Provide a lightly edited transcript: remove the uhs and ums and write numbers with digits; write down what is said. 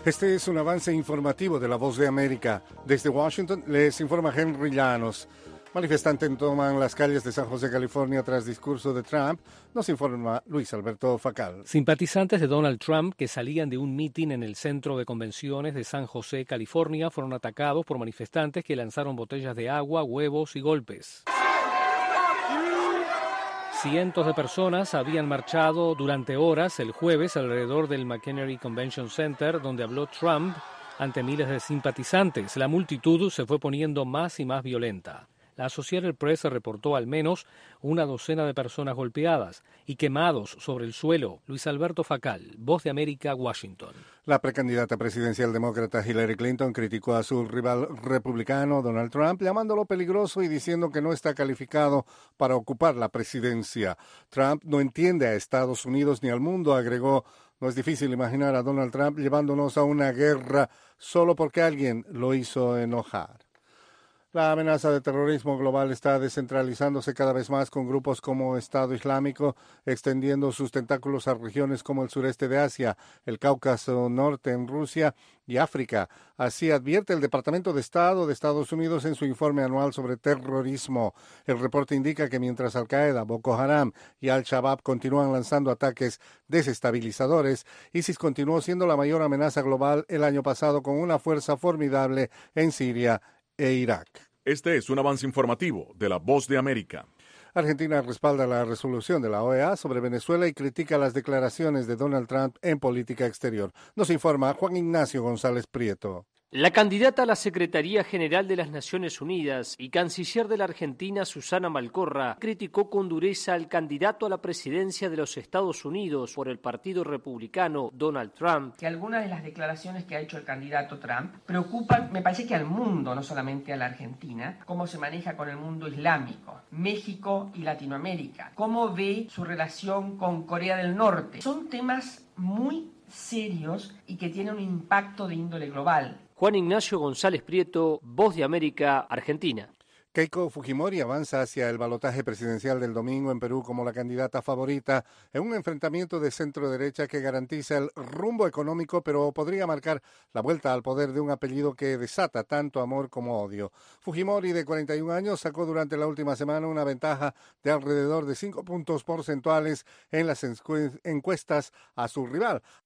Este es un avance informativo de La Voz de América. Desde Washington les informa Henry Llanos. Manifestantes toman las calles de San José, California, tras discurso de Trump. Nos informa Luis Alberto Facal. Simpatizantes de Donald Trump que salían de un mitin en el centro de convenciones de San José, California, fueron atacados por manifestantes que lanzaron botellas de agua, huevos y golpes. Cientos de personas habían marchado durante horas el jueves alrededor del McHenry Convention Center, donde habló Trump ante miles de simpatizantes. La multitud se fue poniendo más y más violenta. La Associated Press reportó al menos una docena de personas golpeadas y quemados sobre el suelo. Luis Alberto Facal, Voz de América, Washington. La precandidata presidencial demócrata Hillary Clinton criticó a su rival republicano Donald Trump, llamándolo peligroso y diciendo que no está calificado para ocupar la presidencia. Trump no entiende a Estados Unidos ni al mundo, agregó. No es difícil imaginar a Donald Trump llevándonos a una guerra solo porque alguien lo hizo enojar. La amenaza de terrorismo global está descentralizándose cada vez más, con grupos como Estado Islámico extendiendo sus tentáculos a regiones como el sureste de Asia, el Cáucaso Norte en Rusia y África. Así advierte el Departamento de Estado de Estados Unidos en su informe anual sobre terrorismo. El reporte indica que mientras Al-Qaeda, Boko Haram y Al-Shabaab continúan lanzando ataques desestabilizadores, ISIS continuó siendo la mayor amenaza global el año pasado, con una fuerza formidable en Siria e Irak. Este es un avance informativo de La Voz de América. Argentina respalda la resolución de la OEA sobre Venezuela y critica las declaraciones de Donald Trump en política exterior. Nos informa Juan Ignacio González Prieto. La candidata a la Secretaría General de las Naciones Unidas y canciller de la Argentina, Susana Malcorra, criticó con dureza al candidato a la presidencia de los Estados Unidos por el Partido Republicano, Donald Trump. Que algunas de las declaraciones que ha hecho el candidato Trump preocupan, me parece que al mundo, no solamente a la Argentina, cómo se maneja con el mundo islámico, México y Latinoamérica, cómo ve su relación con Corea del Norte. Son temas muy serios y que tienen un impacto de índole global. Juan Ignacio González Prieto, Voz de América, Argentina. Keiko Fujimori avanza hacia el balotaje presidencial del domingo en Perú como la candidata favorita en un enfrentamiento de centro-derecha que garantiza el rumbo económico, pero podría marcar la vuelta al poder de un apellido que desata tanto amor como odio. Fujimori, de 41 años, sacó durante la última semana una ventaja de alrededor de 5 puntos porcentuales en las encuestas a su rival,